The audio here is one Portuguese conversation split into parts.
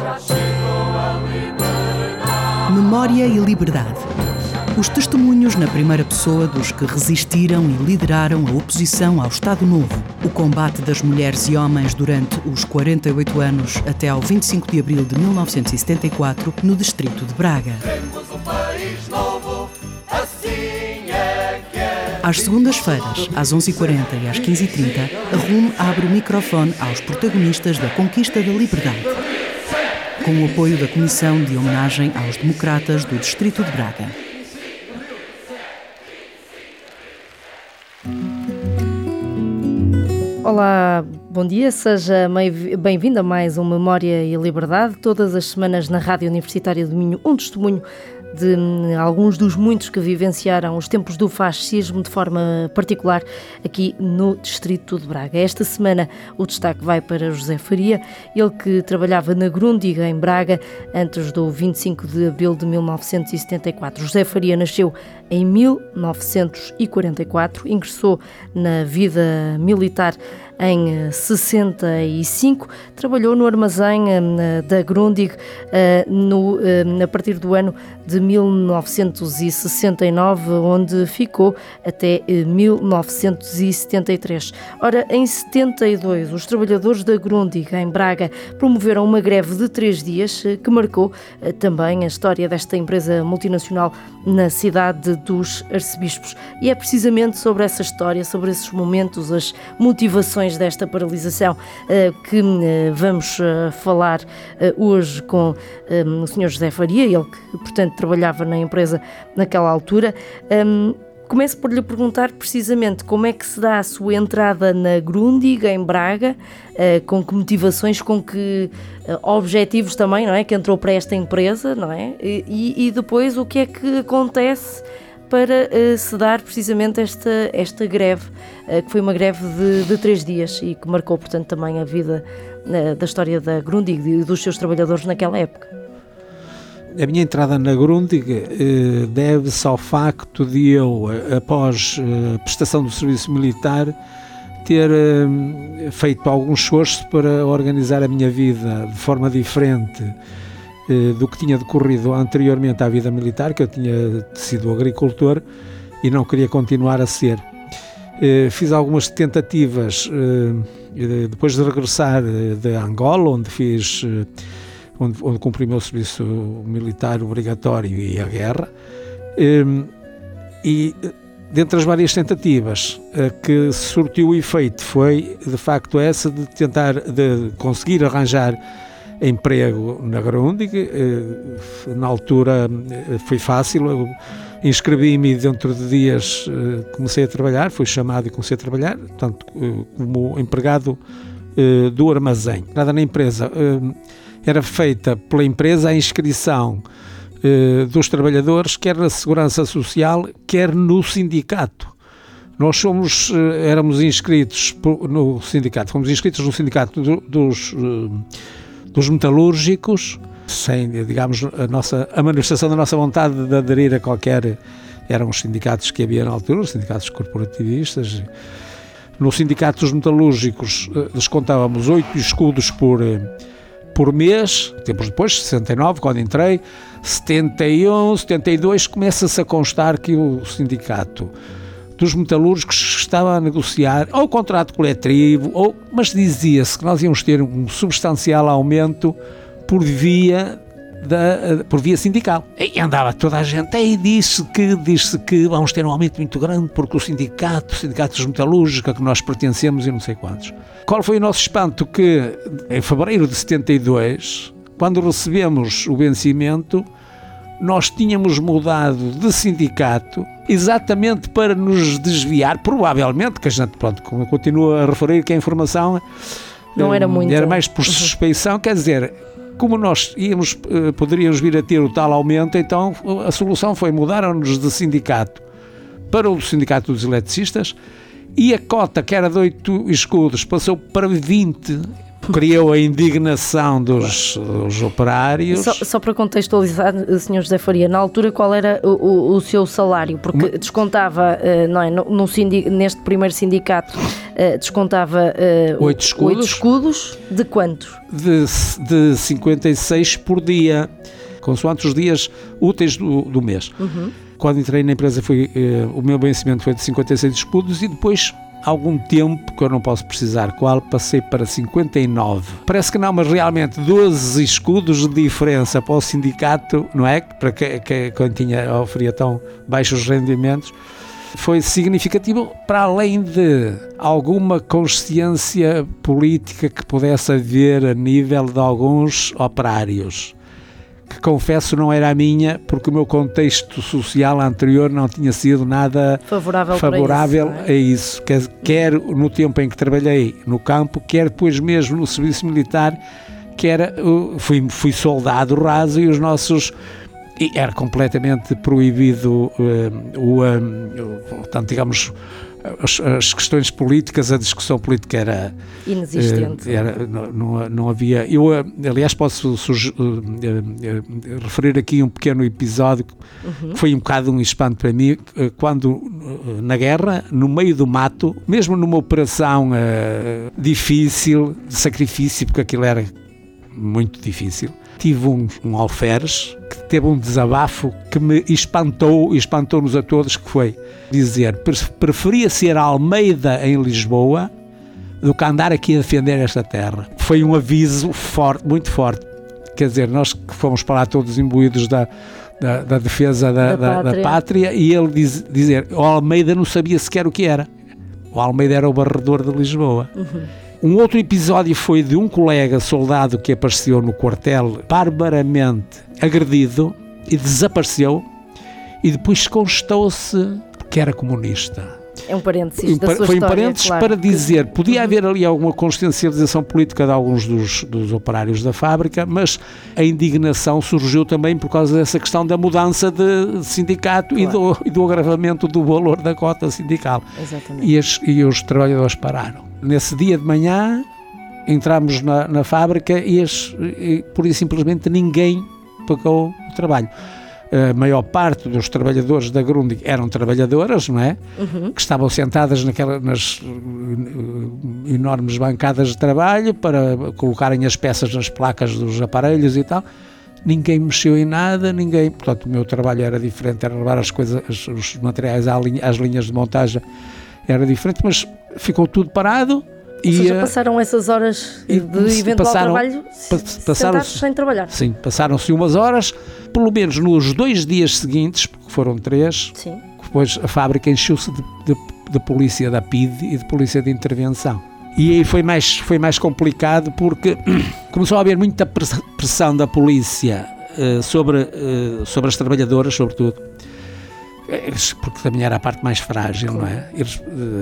Memória e liberdade. Os testemunhos na primeira pessoa dos que resistiram e lideraram a oposição ao Estado Novo. O combate das mulheres e homens durante os 48 anos até ao 25 de abril de 1974, no distrito de Braga. Temos um país novo, assim é que é. Às segundas-feiras, às 11h40 e às 15h30, a RUM abre o microfone aos protagonistas da conquista da liberdade, com o apoio da Comissão de Homenagem aos Democratas do Distrito de Braga. Olá, bom dia, seja bem-vindo a mais um Memória e Liberdade. Todas as semanas na Rádio Universitária do Minho, um testemunho de alguns dos muitos que vivenciaram os tempos do fascismo de forma particular aqui no distrito de Braga. Esta semana o destaque vai para José Faria, ele que trabalhava na Grundig em Braga antes do 25 de abril de 1974. José Faria nasceu em 1944, ingressou na vida militar em 65, trabalhou no armazém da Grundig a partir do ano de 1969, onde ficou até 1973. Ora, em 72, os trabalhadores da Grundig em Braga promoveram uma greve de 3 dias que marcou também a história desta empresa multinacional na cidade dos Arcebispos. E é precisamente sobre essa história, sobre esses momentos, as motivações desta paralisação que vamos falar hoje com o Sr. José Faria, ele que, portanto, trabalhava na empresa naquela altura. Começo por lhe perguntar precisamente como é que se dá a sua entrada na Grundig em Braga, com que motivações, com que objetivos também, não é, que entrou para esta empresa, não é? E depois o que é que acontece para se dar precisamente esta greve, que foi uma greve de 3 dias e que marcou, portanto, também a vida da história da Grundig e dos seus trabalhadores naquela época. A minha entrada na Grundig deve-se ao facto de eu, após a prestação do serviço militar, ter feito algum esforço para organizar a minha vida de forma diferente do que tinha decorrido anteriormente à vida militar, que eu tinha sido agricultor e não queria continuar a ser. Fiz algumas tentativas, depois de regressar de Angola, onde cumpri o meu serviço militar obrigatório e a guerra, e dentre as várias tentativas que surtiu o efeito foi de facto essa de conseguir arranjar emprego na Grundig. Na altura foi fácil, eu inscrevi-me e dentro de dias comecei a trabalhar, fui chamado e comecei a trabalhar, portanto, como empregado do armazém. Nada na empresa. Era feita pela empresa a inscrição dos trabalhadores, quer na Segurança Social, quer no sindicato. Nós éramos inscritos no sindicato, fomos inscritos no sindicato dos metalúrgicos, sem, digamos, a manifestação da nossa vontade de aderir a qualquer... Eram os sindicatos que havia na altura, os sindicatos corporativistas. No sindicato dos metalúrgicos descontávamos 8 escudos por mês. Tempos depois, 69, quando entrei, 71, 72, começa-se a constar que o sindicato dos metalúrgicos estava a negociar ou contrato coletivo, mas dizia-se que nós íamos ter um substancial aumento por via sindical. E andava toda a gente, e disse que vamos ter um aumento muito grande porque o sindicato dos metalúrgicos a que nós pertencemos e não sei quantos. Qual foi o nosso espanto? Que em fevereiro de 72, quando recebemos o vencimento, nós tínhamos mudado de sindicato exatamente para nos desviar, provavelmente, que a gente, pronto, continua a referir que a informação não era muito. Era mais por suspeição, quer dizer, como nós poderíamos vir a ter o tal aumento, então a solução foi mudaram-nos de sindicato para o sindicato dos eletricistas e a cota, que era de 8 escudos, passou para 20, criou a indignação dos operários. Só para contextualizar, Sr. José Faria, na altura qual era o seu salário? Porque descontava, não é, neste primeiro sindicato, descontava 8 escudos, de quantos? De 56 por dia, consoante os dias úteis do mês. Quando entrei na empresa, o meu vencimento foi de 56 escudos e depois, algum tempo, que eu não posso precisar qual, passei para 59. Parece que não, mas realmente 12 escudos de diferença para o sindicato, não é? Para quem oferia tão baixos rendimentos, foi significativo, para além de alguma consciência política que pudesse haver a nível de alguns operários, que confesso não era a minha, porque o meu contexto social anterior não tinha sido nada favorável a isso. Quer no tempo em que trabalhei no campo, quer depois mesmo no serviço militar, fui soldado raso e era completamente proibido portanto, digamos, as questões políticas, a discussão política era inexistente. Não havia. Eu, aliás, posso referir aqui um pequeno episódio que foi um bocado um espanto para mim, quando na guerra, no meio do mato, mesmo numa operação difícil, de sacrifício, porque aquilo era muito difícil, tive um alferes que teve um desabafo que me espantou-nos a todos, que foi dizer: preferia ser Almeida em Lisboa do que andar aqui a defender esta terra. Foi um aviso forte, muito forte. Quer dizer, nós que fomos para lá todos imbuídos da defesa da pátria, e ele dizer, o Almeida não sabia sequer o que era. O Almeida era o varredor de Lisboa. Um outro episódio foi de um colega soldado que apareceu no quartel barbaramente agredido e desapareceu, e depois constou-se que era comunista. É um parênteses da sua foi história, um parênteses, claro, para dizer, podia haver ali alguma consciencialização política de alguns dos operários da fábrica, mas a indignação surgiu também por causa dessa questão da mudança de sindicato, claro, e do agravamento do valor da cota sindical. Exatamente. E os trabalhadores pararam. Nesse dia de manhã entramos na fábrica e pura e simplesmente ninguém pagou o trabalho. A maior parte dos trabalhadores da Grundig eram trabalhadoras, não é? Que estavam sentadas nas enormes bancadas de trabalho para colocarem as peças nas placas dos aparelhos e tal. Ninguém mexeu em nada, portanto o meu trabalho era diferente, era levar as coisas, os materiais às linhas de montagem, era diferente, mas ficou tudo parado. Ou seja, passaram essas horas de eventual trabalho sentados sem trabalhar. Sim, passaram-se umas horas, pelo menos nos 2 dias seguintes, porque foram 3, sim, depois a fábrica encheu-se de polícia da PID e de polícia de intervenção. E aí foi mais complicado, porque começou a haver muita pressão da polícia sobre as trabalhadoras, sobretudo, porque também era a parte mais frágil, não é? Eles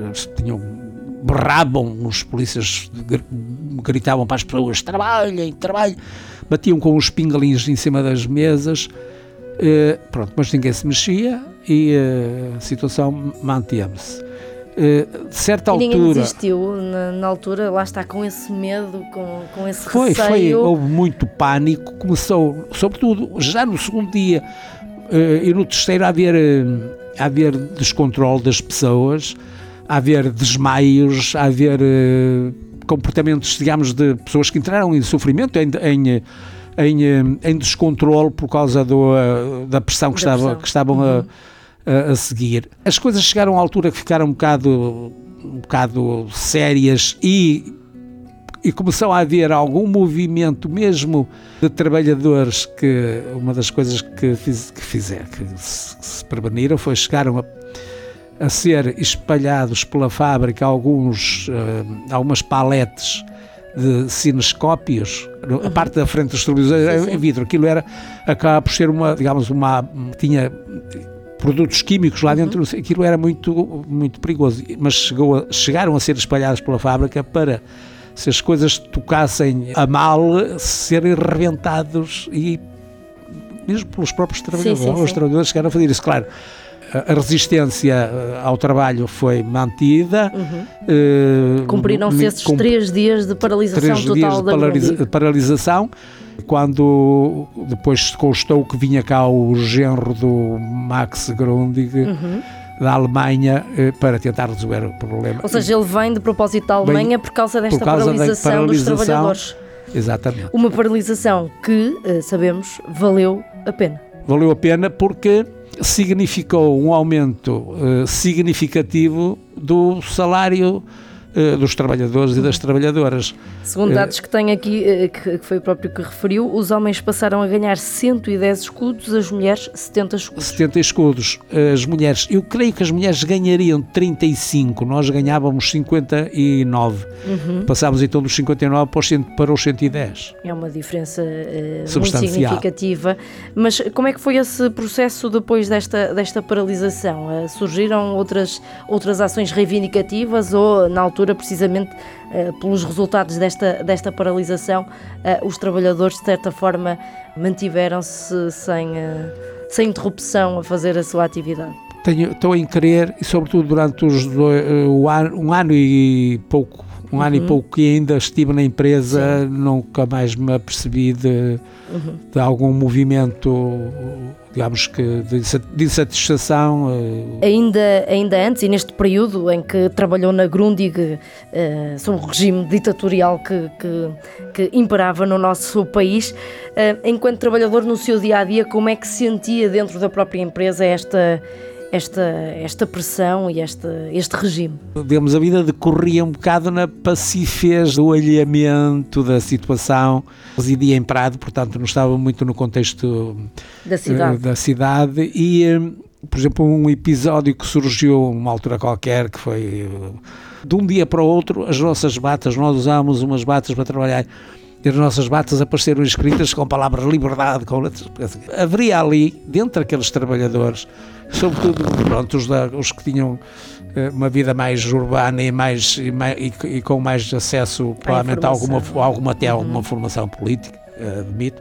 berravam, os polícias gritavam para as pessoas: trabalhem, batiam com os pingalins em cima das mesas, pronto, mas ninguém se mexia e a situação manteve-se. De certa altura... ninguém desistiu na altura, lá está, com esse medo, com esse receio. Houve muito pânico, começou, sobretudo, já no segundo dia e no terceiro, a haver descontrole das pessoas, a haver desmaios, a haver comportamentos, digamos, de pessoas que entraram em sofrimento, em descontrole por causa da pressão que estavam a seguir. As coisas chegaram à altura que ficaram um bocado sérias e começou a haver algum movimento mesmo de trabalhadores, que uma das coisas que se preveniram foi chegaram a ser espalhados pela fábrica algumas paletes de cinescópios, a parte da frente dos televisores em vidro. Aquilo acaba por ser tinha produtos químicos lá dentro, aquilo era muito, muito perigoso, mas chegaram a ser espalhados pela fábrica para, se as coisas tocassem a mal, serem rebentados, e mesmo pelos próprios trabalhadores. Os trabalhadores chegaram a fazer isso, claro. a resistência ao trabalho foi mantida. Cumpriram-se esses 3 dias de paralisação total da Grundig. Paralisação, quando depois constou que vinha cá o genro do Max Grundig, da Alemanha, para tentar resolver o problema. Ou seja, ele vem de propósito da Alemanha por causa desta paralisação dos trabalhadores. Exatamente. Uma paralisação que, sabemos, valeu a pena. Valeu a pena porque significou um aumento significativo do salário dos trabalhadores e das trabalhadoras. Segundo dados que tenho aqui, que foi o próprio que referiu, os homens passaram a ganhar 110 escudos, as mulheres 70 escudos. 70 escudos. As mulheres, eu creio que as mulheres ganhariam 35, nós ganhávamos 59. Passámos então dos 59 para os 110. É uma diferença muito significativa. Mas como é que foi esse processo depois desta paralisação? Surgiram outras ações reivindicativas ou, na altura, precisamente pelos resultados desta paralisação, os trabalhadores, de certa forma, mantiveram-se sem interrupção a fazer a sua atividade? Estou em crer, e sobretudo durante um ano e pouco que ainda estive na empresa, nunca mais me apercebi de algum movimento, digamos que de insatisfação. Ainda antes, e neste período em que trabalhou na Grundig, sob o regime ditatorial que imperava no nosso país, enquanto trabalhador no seu dia-a-dia, como é que sentia dentro da própria empresa esta pressão e este regime? Digamos, a vida decorria um bocado na pacifez do alheamento da situação. Residia em Prado, portanto não estava muito no contexto da cidade e, por exemplo, um episódio que surgiu numa altura qualquer, que foi de um dia para o outro, as nossas batas, nós usávamos umas batas para trabalhar, e as nossas batas apareceram escritas com palavras liberdade, com letras. Haveria ali, dentro daqueles trabalhadores, sobretudo os que tinham uma vida mais urbana e com mais acesso, provavelmente, a alguma formação política, admito,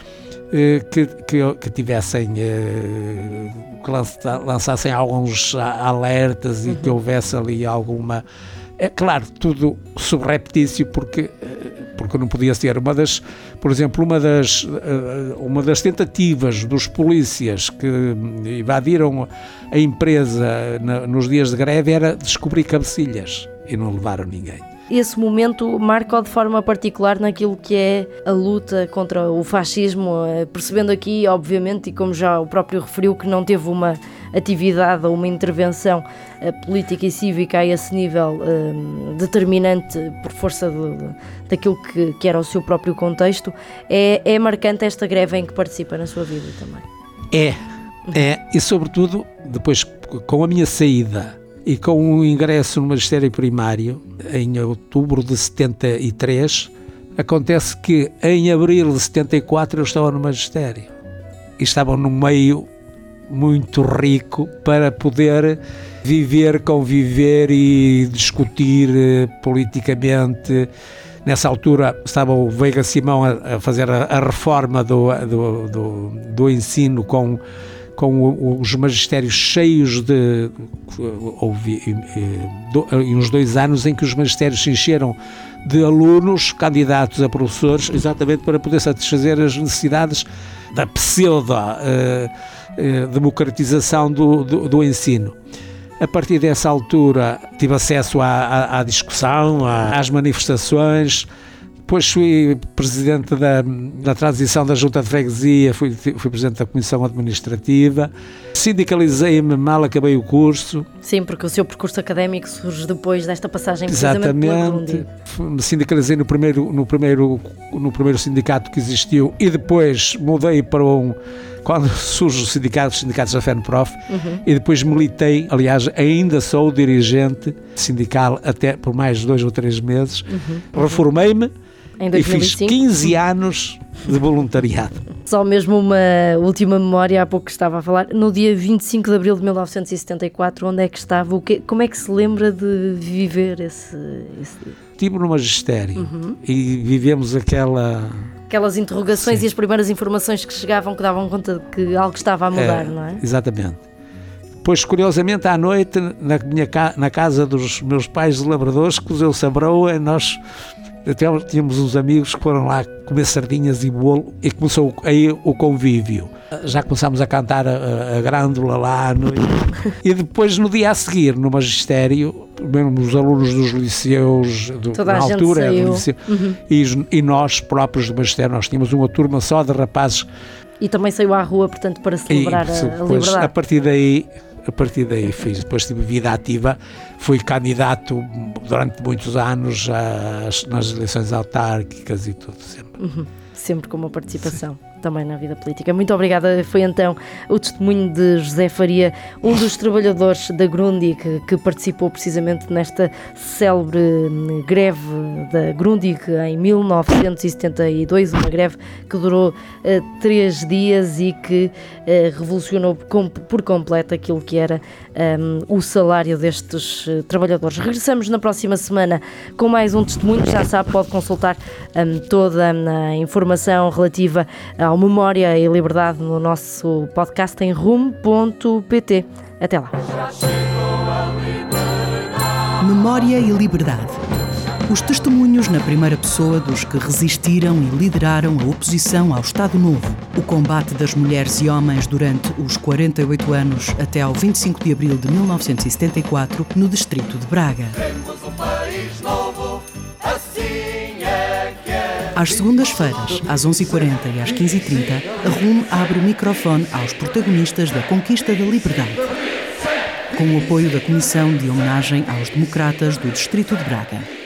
que tivessem, que lançassem alguns alertas e que houvesse ali alguma... É claro, tudo subreptício, porque não podia ser. Por exemplo, uma das tentativas dos polícias que invadiram a empresa nos dias de greve era descobrir cabecilhas e não levaram ninguém. Esse momento marca-o de forma particular naquilo que é a luta contra o fascismo, percebendo aqui, obviamente, e como já o próprio referiu, que não teve uma atividade ou uma intervenção política e cívica a esse nível determinante por força daquilo que era o seu próprio contexto. É marcante esta greve em que participa na sua vida também? E sobretudo depois com a minha saída e com o ingresso no magistério primário, em outubro de 73, acontece que em abril de 74 eu estava no magistério. E estava num meio muito rico para poder viver, conviver e discutir politicamente. Nessa altura estava o Veiga Simão a fazer a reforma do ensino com os magistérios cheios de... Houve uns 2 anos em que os magistérios se encheram de alunos candidatos a professores, exatamente para poder satisfazer as necessidades da pseudo-democratização do ensino. A partir dessa altura tive acesso à discussão, às manifestações. Depois fui presidente da transição da Junta de Freguesia, fui presidente da Comissão Administrativa, sindicalizei-me mal acabei o curso. Sim, porque o seu percurso académico surge depois desta passagem precisamente pela Grundig. Me sindicalizei no primeiro sindicato que existiu e depois mudei para quando surge os sindicatos da FENPROF, e depois militei, aliás, ainda sou dirigente sindical até por mais 2 ou 3 meses, reformei-me e fiz 15 anos de voluntariado. Só mesmo uma última memória, há pouco que estava a falar, no dia 25 de abril de 1974, onde é que estava? Como é que se lembra de viver esse dia? Estive no magistério e vivemos aquelas interrogações. Sim. E as primeiras informações que chegavam que davam conta de que algo estava a mudar, não é? Exatamente. Depois, curiosamente, à noite, na casa dos meus pais de labradores, cozeu-se a broa, nós até tínhamos uns amigos que foram lá comer sardinhas e bolo, e começou aí o convívio. Já começámos a cantar a grândola lá à noite. E depois, no dia a seguir, no magistério, mesmo os alunos dos liceus, na altura, do liceu, e nós próprios do magistério, nós tínhamos uma turma só de rapazes. E também saiu à rua, portanto, para celebrar a liberdade. A partir daí fiz, depois tive vida ativa, fui candidato durante muitos anos nas eleições autárquicas e tudo sempre. Sempre com uma participação também na vida política. Muito obrigada. Foi então o testemunho de José Faria, um dos trabalhadores da Grundig, que participou precisamente nesta célebre greve da Grundig em 1972, uma greve que durou 3 dias e que revolucionou por completo aquilo que era o salário destes trabalhadores. Regressamos na próxima semana com mais um testemunho. Já sabe, pode consultar toda a informação relativa ao Memória e Liberdade no nosso podcast em rumo.pt. Até lá. Memória e Liberdade. Os testemunhos na primeira pessoa dos que resistiram e lideraram a oposição ao Estado Novo. O combate das mulheres e homens durante os 48 anos até ao 25 de abril de 1974 no distrito de Braga. Às segundas-feiras, às 11h40 e às 15h30, a RUM abre o microfone aos protagonistas da conquista da liberdade, com o apoio da Comissão de Homenagem aos Democratas do Distrito de Braga.